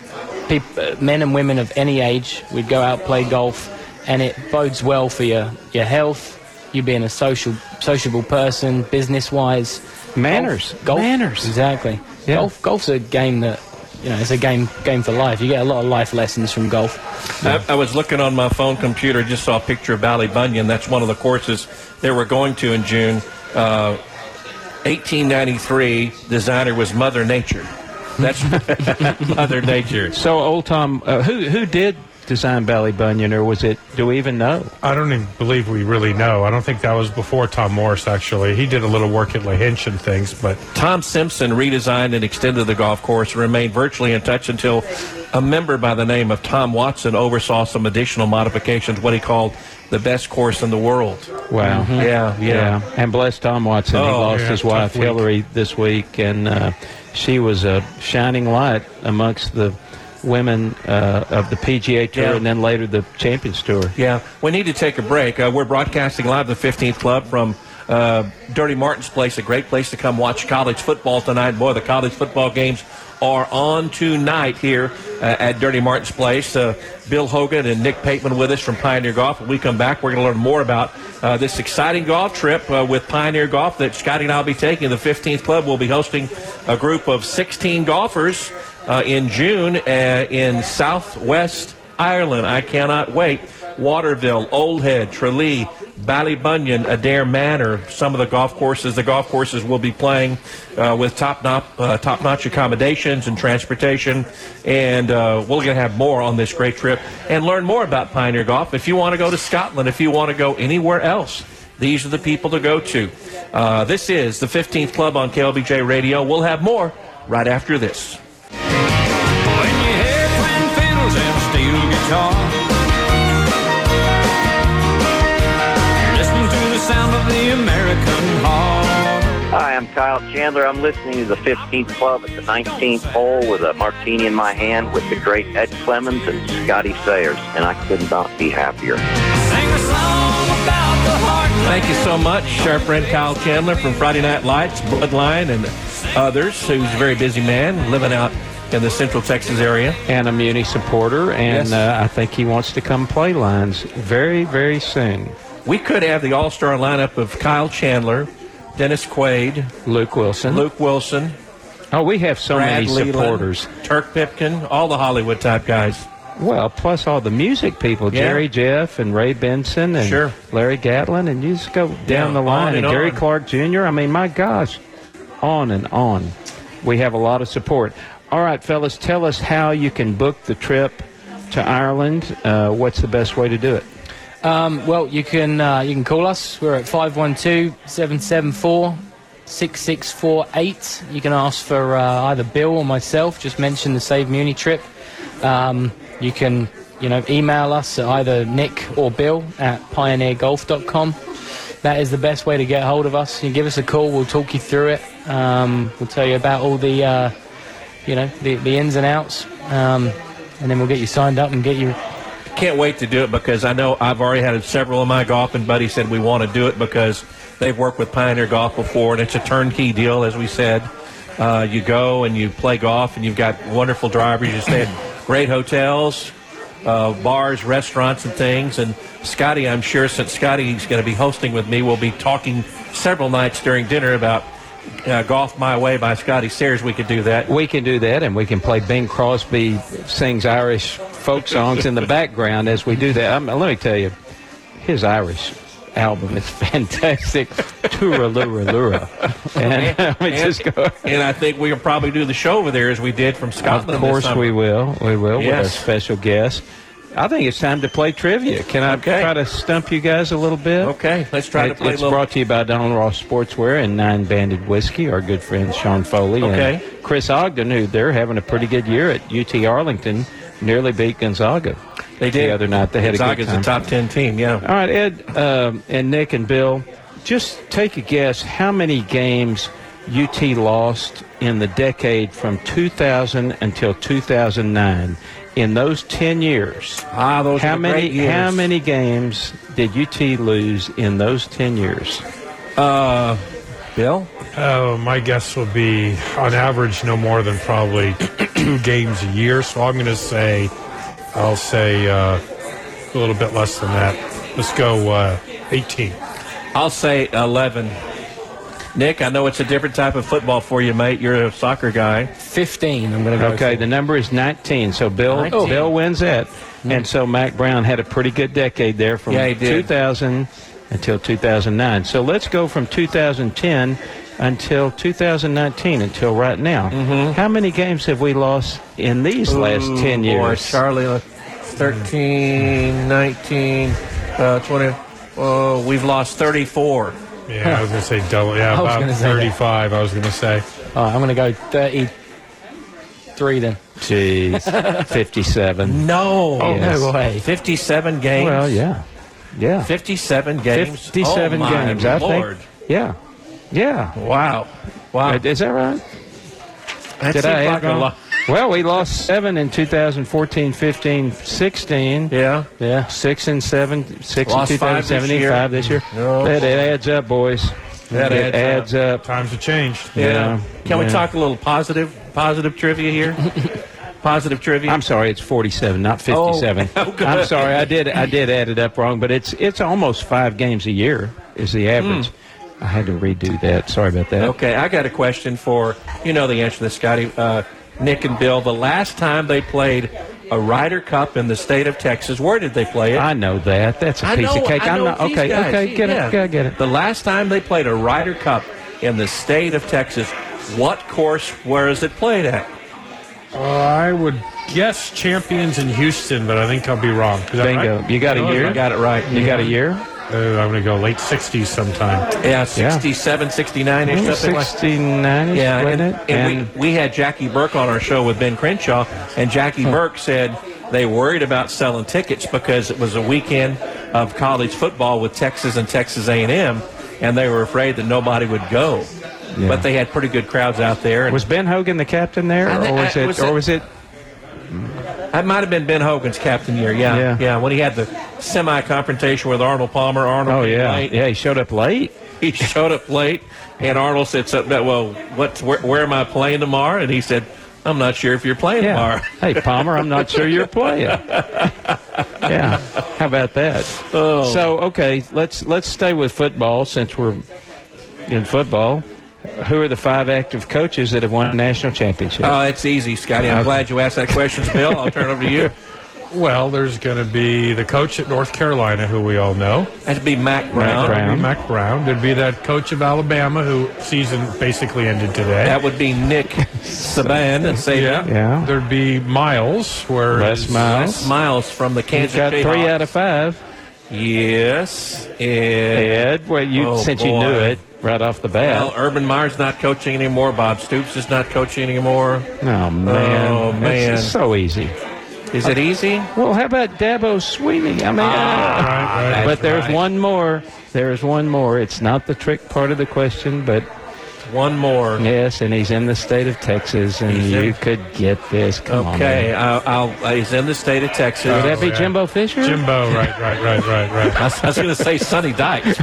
Speaker 7: peop- men and women of any age. We'd go out, play golf, and it bodes well for your, your health, you being a social, sociable person, business-wise.
Speaker 3: Manners.
Speaker 7: Golf, golf,
Speaker 3: Manners.
Speaker 7: Exactly.
Speaker 3: Yeah.
Speaker 7: Golf, golf's a game that, you know, it's a game game for life. You get a lot of life lessons from golf.
Speaker 2: I, I was looking on my phone computer, just saw a picture of Ballybunion. That's one of the courses they were going to in June. Uh, eighteen ninety-three, designer was Mother Nature. That's Mother Nature.
Speaker 3: So, old Tom, uh, who who did design Ballybunion, or was it, do we even know?
Speaker 6: I don't even believe we really know. I don't think that was before Tom Morris, actually. He did a little work at Lahinch and things, but...
Speaker 2: Tom Simpson redesigned and extended the golf course and remained virtually in touch until a member by the name of Tom Watson oversaw some additional modifications, what he called the best course in the world.
Speaker 3: Wow.
Speaker 2: Mm-hmm. Yeah, yeah.
Speaker 3: And bless Tom Watson.
Speaker 2: Oh,
Speaker 3: he lost
Speaker 6: yeah,
Speaker 3: his
Speaker 6: tough
Speaker 3: wife,
Speaker 6: week.
Speaker 3: Hillary, this week, and uh, she was a shining light amongst the women uh, of the P G A Tour,
Speaker 2: Yeah.
Speaker 3: and then later the Champions Tour.
Speaker 2: Yeah, we need to take a break. Uh, we're broadcasting live the fifteenth Club from uh, Dirty Martin's Place, a great place to come watch college football tonight. Boy, the college football games are on tonight here uh, at Dirty Martin's Place. Uh, Bill Hogan and Nick Pateman with us from Pioneer Golf. When we come back, we're going to learn more about uh, this exciting golf trip uh, with Pioneer Golf that Scotty and I will be taking. The fifteenth Club will be hosting a group of sixteen golfers uh, in June uh, in Southwest Ireland. I cannot wait. Waterville, Old Head, Tralee, Ballybunion, Adair Manor, some of the golf courses. The golf courses will be playing uh, with top-notch, uh, top-notch accommodations and transportation, and uh, we're going to have more on this great trip and learn more about Pioneer Golf. If you want to go to Scotland, if you want to go anywhere else, these are the people to go to. Uh, this is the fifteenth Club on K L B J Radio. We'll have more right after this.
Speaker 4: When you hear twin fiddles and a steel guitar, you're listening to the sound of the American heart.
Speaker 9: Hi, I'm Kyle Chandler. I'm listening to the fifteenth Club at the nineteenth hole with a martini in my hand with the great Ed Clemens and Scotty Sayers, and I could not be happier.
Speaker 4: Sing a song about the heartland.
Speaker 2: Thank you so much, our friend Kyle Chandler from Friday Night Lights, Bloodline, and others, who's a very busy man living out in the Central Texas area.
Speaker 3: And a Muni supporter, and
Speaker 2: Yes.
Speaker 3: uh, I think he wants to come play Lyons very, very soon.
Speaker 2: We could have the all-star lineup of Kyle Chandler, Dennis Quaid,
Speaker 3: Luke Wilson.
Speaker 2: Luke Wilson,
Speaker 3: Oh, we have so
Speaker 2: Brad
Speaker 3: many
Speaker 2: Leland,
Speaker 3: supporters.
Speaker 2: Turk Pipkin, all the Hollywood-type guys.
Speaker 3: Well, plus all the music people,
Speaker 2: Yeah.
Speaker 3: Jerry Jeff and Ray Benson and
Speaker 2: Sure.
Speaker 3: Larry Gatlin, and you just go down
Speaker 2: Yeah,
Speaker 3: the line,
Speaker 2: on
Speaker 3: and,
Speaker 2: and
Speaker 3: Gary
Speaker 2: on.
Speaker 3: Clark Junior I mean, my gosh, on and on. We have a lot of support. All right, fellas, tell us how you can book the trip to Ireland. Uh, what's the best way to do it?
Speaker 7: Um, well, you can uh, you can call us. We're at five one two, seven seven four, six six four eight. You can ask for uh, either Bill or myself. Just mention the Save Muni trip. Um, you can you know email us at either Nick or Bill at pioneer golf dot com. that is the best way to get hold of us. You give us a call, we'll talk you through it. Um, we'll tell you about all the, uh, you know, the, the ins and outs, um, and then we'll get you signed up and get you.
Speaker 2: Can't wait to do it because I know I've already had several of my golfing buddies said we want to do it because they've worked with Pioneer Golf before, and it's a turnkey deal, as we said. Uh, you go and you play golf, and you've got wonderful drivers. You stay at great hotels, uh, bars, restaurants, and things. And Scotty, I'm sure, since Scotty's going to be hosting with me, we'll be talking several nights during dinner about uh, Golf My Way by Scotty Sayers. We could do that.
Speaker 3: We can do that, and we can play Bing Crosby sings Irish folk songs in the background as we do that. I'm, let me tell you, his Irish album is fantastic. Tooralura Lura. And,
Speaker 2: and,
Speaker 3: let me just go.
Speaker 2: And I think we'll probably do the show over there as we did from Scotland.
Speaker 3: Of course we will. We will
Speaker 2: yes.
Speaker 3: with a special guest. I think it's time to play trivia. Can I
Speaker 2: okay.
Speaker 3: try to stump you guys a little bit?
Speaker 2: Okay, let's try
Speaker 3: it,
Speaker 2: to play
Speaker 3: It's
Speaker 2: a little.
Speaker 3: brought to you by Donald Ross Sportswear and Nine Banded Whiskey, our good friend Sean Foley
Speaker 2: okay.
Speaker 3: and Chris Ogden, who they're having a pretty good year at U T Arlington, nearly beat Gonzaga.
Speaker 2: They did.
Speaker 3: The other night. They had
Speaker 2: Gonzaga's
Speaker 3: a good time.
Speaker 2: a top ten team, yeah.
Speaker 3: All right, Ed um, and Nick and Bill, just take a guess how many games U T lost in the decade from two thousand until two thousand nine. In those ten years,
Speaker 2: ah, those
Speaker 3: how
Speaker 2: are
Speaker 3: many
Speaker 2: great years.
Speaker 3: how many games did U T lose in those ten years?
Speaker 2: Uh, Bill?
Speaker 6: Oh, my guess will be, on average, no more than probably two games a year. So I'm going to say, I'll say uh, a little bit less than that. Let's go uh, eighteen.
Speaker 2: I'll say eleven. Nick, I know it's a different type of football for you, mate. You're a soccer guy.
Speaker 7: fifteen, I'm going to go
Speaker 3: Okay,
Speaker 7: for.
Speaker 3: the number is nineteen. So Bill
Speaker 2: nineteen.
Speaker 3: Bill wins that. Mm-hmm. And so Mac Brown had a pretty good decade there from
Speaker 2: yeah, he did.
Speaker 3: two thousand until two thousand nine. So let's go from two thousand ten until two thousand nineteen, until right now.
Speaker 2: Mm-hmm.
Speaker 3: How many games have we lost in these
Speaker 2: Ooh,
Speaker 3: last ten years?
Speaker 2: Boy, Charlie, uh, thirteen, nineteen, uh, twenty. Oh, we've lost thirty-four.
Speaker 6: Yeah, I was going to say double. Yeah,
Speaker 7: I was
Speaker 6: about
Speaker 7: gonna say
Speaker 6: thirty-five, that. I was going to say.
Speaker 7: All right, I'm going to go thirty-three then.
Speaker 3: Jeez, fifty-seven.
Speaker 2: No.
Speaker 3: Oh, yes.
Speaker 7: No way.
Speaker 2: fifty-seven games.
Speaker 3: Well, yeah. Yeah.
Speaker 2: fifty-seven games.
Speaker 3: fifty-seven
Speaker 2: oh, my
Speaker 3: games, I
Speaker 2: Lord.
Speaker 3: think. Yeah. Yeah.
Speaker 2: Wow. Wow.
Speaker 3: Is that right?
Speaker 2: That
Speaker 3: Did
Speaker 2: seems
Speaker 3: I
Speaker 2: like
Speaker 3: add
Speaker 2: a
Speaker 3: wrong?
Speaker 2: lot.
Speaker 3: Well, we lost seven in two thousand fourteen, fifteen, sixteen.
Speaker 2: Yeah.
Speaker 3: Yeah. Six and seven. Six
Speaker 2: Lost
Speaker 3: in
Speaker 2: five this
Speaker 3: two thousand seventeen,
Speaker 2: year.
Speaker 3: five this year.
Speaker 2: Oh,
Speaker 3: that,
Speaker 2: boy.
Speaker 3: it adds up, boys.
Speaker 2: That
Speaker 3: it
Speaker 2: adds
Speaker 3: adds up.
Speaker 6: Times have changed.
Speaker 2: Yeah.
Speaker 3: Yeah.
Speaker 2: Can we
Speaker 3: Yeah.
Speaker 2: talk a little positive, positive trivia here? Positive trivia.
Speaker 3: I'm sorry, it's forty-seven, not fifty-seven.
Speaker 2: Oh, good.
Speaker 3: I'm sorry, I did I did add it up wrong, but it's it's almost five games a year is the average.
Speaker 2: Mm.
Speaker 3: I had to redo that. Sorry about that.
Speaker 2: Okay, I got a question for, you know the answer to this, Scotty. Uh, Nick and Bill, the last time they played a Ryder Cup in the state of Texas, where did they play it?
Speaker 3: I know that. That's a
Speaker 2: I
Speaker 3: piece
Speaker 2: know,
Speaker 3: of cake.
Speaker 2: I
Speaker 3: I'm
Speaker 2: know
Speaker 3: not
Speaker 2: these
Speaker 3: okay.
Speaker 2: guys.
Speaker 3: Okay, get
Speaker 2: Yeah.
Speaker 3: it. Go get it.
Speaker 2: The last time they played a Ryder Cup in the state of Texas, what course, where is it played at?
Speaker 6: Uh, I would guess Champions in Houston, but I think I'll be wrong. Is that
Speaker 3: Bingo.
Speaker 6: right?
Speaker 3: You got a
Speaker 2: Oh,
Speaker 3: year?
Speaker 2: you got it right.
Speaker 3: You got a year?
Speaker 6: Uh, I'm going to go late sixties sometime.
Speaker 2: Yeah, sixty-seven, sixty-nine-ish, something like that.
Speaker 3: sixty-nine-ish,
Speaker 2: Yeah,
Speaker 3: wasn't
Speaker 2: and,
Speaker 3: it?
Speaker 2: and we, we had Jackie Burke on our show with Ben Crenshaw, and Jackie Burke said they worried about selling tickets because it was a weekend of college football with Texas and Texas A and M, and they were afraid that nobody would go.
Speaker 3: Yeah.
Speaker 2: But they had pretty good crowds out there. And
Speaker 3: Was Ben Hogan the captain there,
Speaker 2: I think-
Speaker 3: or was
Speaker 2: I-
Speaker 3: it?
Speaker 2: was
Speaker 3: or
Speaker 2: it-
Speaker 3: was it?
Speaker 2: That might have been Ben Hogan's captain year, yeah,
Speaker 3: Yeah.
Speaker 2: yeah. When he had the semi-confrontation with Arnold Palmer. Arnold
Speaker 3: Oh
Speaker 2: came
Speaker 3: yeah,
Speaker 2: late.
Speaker 3: yeah. He showed up late.
Speaker 2: He showed up late, and Arnold said something about, well, what, where, where am I playing tomorrow? And he said, I'm not sure if you're playing
Speaker 3: Yeah.
Speaker 2: tomorrow.
Speaker 3: Hey Palmer, I'm not sure you're playing. Yeah. How about that?
Speaker 2: Oh.
Speaker 3: So okay, let's let's stay with football since we're in football. Who are the five active coaches that have won a national championship?
Speaker 2: Oh, it's easy, Scotty. I'm
Speaker 3: Okay.
Speaker 2: glad you asked that question, Bill. I'll turn it over to you.
Speaker 6: Well, there's going to be the coach at North Carolina, who we all know.
Speaker 2: That'd be Mac Brown.
Speaker 3: Brown.
Speaker 6: There'd be Mac Brown. There'd be that coach of Alabama, who season basically ended today.
Speaker 2: That would be Nick Saban and say
Speaker 6: yeah.
Speaker 3: Yeah.
Speaker 6: There'd be Miles, where
Speaker 3: Les
Speaker 6: his-
Speaker 3: Miles.
Speaker 2: Miles from the
Speaker 3: He's
Speaker 2: Kansas
Speaker 3: got
Speaker 2: Jayhawks.
Speaker 3: three out of five.
Speaker 2: Yes. And,
Speaker 3: Ed, well, you
Speaker 2: Oh,
Speaker 3: since you
Speaker 2: boy.
Speaker 3: knew it right off the bat.
Speaker 2: well, Urban Meyer's not coaching anymore. Bob Stoops is not coaching anymore.
Speaker 3: oh man,
Speaker 2: Oh,
Speaker 3: It's
Speaker 2: man.
Speaker 3: so easy.
Speaker 2: Is it easy?
Speaker 3: Well, how about Dabo Sweeney? I mean,
Speaker 6: Ah,
Speaker 3: uh,
Speaker 6: right, right.
Speaker 3: but there's
Speaker 2: right.
Speaker 3: one more. There's one more. It's not the trick part of the question, but
Speaker 2: One more.
Speaker 3: yes, and he's in the state of Texas, and
Speaker 2: He's
Speaker 3: you
Speaker 2: in-
Speaker 3: could get this. Come on.
Speaker 2: Okay,
Speaker 3: man.
Speaker 2: I'll, I'll, uh, he's in the state of Texas.
Speaker 3: Would that be
Speaker 6: yeah.
Speaker 3: Jimbo Fisher?
Speaker 6: Jimbo, right, right, right, right, right.
Speaker 2: I was, was going to say Sonny Dykes.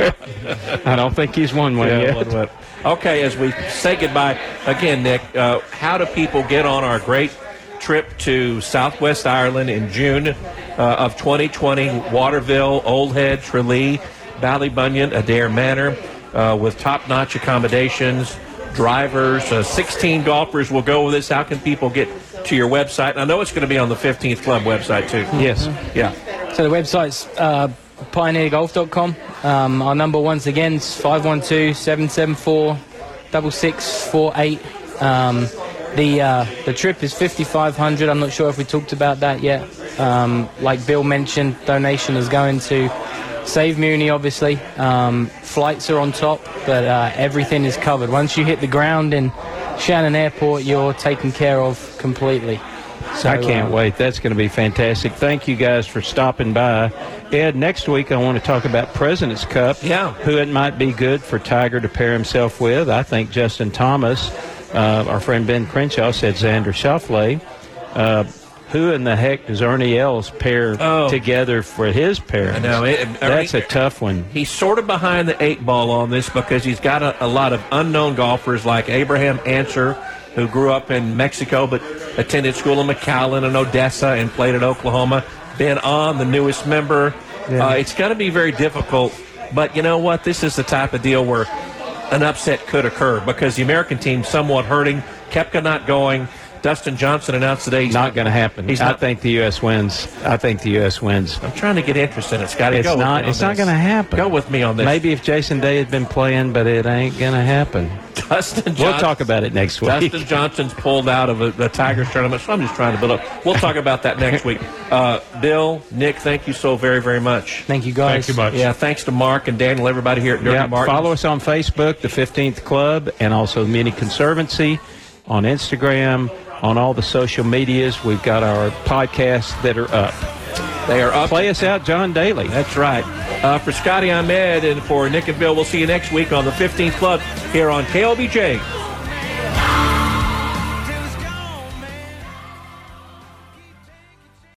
Speaker 3: I don't think he's won one
Speaker 2: Yeah,
Speaker 3: yet.
Speaker 2: one whip. Okay, as we say goodbye, again, Nick, uh, how do people get on our great trip to Southwest Ireland in June uh, of twenty twenty? Waterville, Old Head, Tralee, Ballybunion, Adair Manor, uh, with top-notch accommodations, drivers, uh, sixteen golfers will go with us. How can people get to your website? And I know it's going to be on the fifteenth Club website, too.
Speaker 3: Yes.
Speaker 2: Yeah.
Speaker 7: So the website's uh, pioneer golf dot com. Um, our number once again is five one two, seven seven four, six six four eight. Um, the uh, the trip is fifty-five hundred dollars. I'm not sure if we talked about that yet. Um, like Bill mentioned, donation is going to Save Muni, obviously. Um, flights are on top, but uh, everything is covered. Once you hit the ground in Shannon Airport, you're taken care of completely. So,
Speaker 3: I can't
Speaker 7: uh,
Speaker 3: wait. That's going to be fantastic. Thank you guys for stopping by. Ed, next week I want to talk about President's Cup.
Speaker 2: Yeah.
Speaker 3: Who it might be good for Tiger to pair himself with. I think Justin Thomas, uh, our friend Ben Crenshaw said Xander Schauffele. Uh, who in the heck does Ernie Els pair
Speaker 2: Oh.
Speaker 3: together for his pairings?
Speaker 2: I know. It,
Speaker 3: That's
Speaker 2: Ernie-
Speaker 3: a tough one.
Speaker 2: He's sort of behind the eight ball on this because he's got a, a lot of unknown golfers like Abraham Answer, who grew up in Mexico but attended school in McAllen and Odessa and played at Oklahoma. Ben On, the newest member.
Speaker 3: Yeah.
Speaker 2: Uh, it's going to be very difficult, but you know what? This is the type of deal where an upset could occur because the American team's somewhat hurting. Koepka not going. Dustin Johnson announced today he's
Speaker 3: Not going to happen.
Speaker 2: He's
Speaker 3: I
Speaker 2: not-
Speaker 3: think the U S wins. I think the U S wins.
Speaker 2: I'm trying to get interest in it, Scotty.
Speaker 3: It's
Speaker 2: Go with
Speaker 3: not.
Speaker 2: me on
Speaker 3: It's not
Speaker 2: this.
Speaker 3: going to happen.
Speaker 2: Go with me on this.
Speaker 3: Maybe if Jason Day had been playing, but it ain't going to happen.
Speaker 2: Dustin Johnson.
Speaker 3: We'll talk about it next week.
Speaker 2: Dustin Johnson's pulled out of a, the Tigers tournament, so I'm just trying to build up. We'll talk about that next week. Uh, Bill, Nick, thank you so very, very much.
Speaker 7: Thank you, guys.
Speaker 6: Thank you much.
Speaker 2: Yeah, thanks to Mark and Daniel, everybody here at Dirty
Speaker 3: Yeah,
Speaker 2: Martin.
Speaker 3: follow us on Facebook, the fifteenth Club, and also the Muni Conservancy on Instagram, on all the social medias. We've got our podcasts that are up.
Speaker 2: They are up.
Speaker 3: Play us out, John Daly.
Speaker 2: That's right. Uh, for Scotty, I'm Ed, and for Nick and Bill, we'll see you next week on the fifteenth Club here on K L B J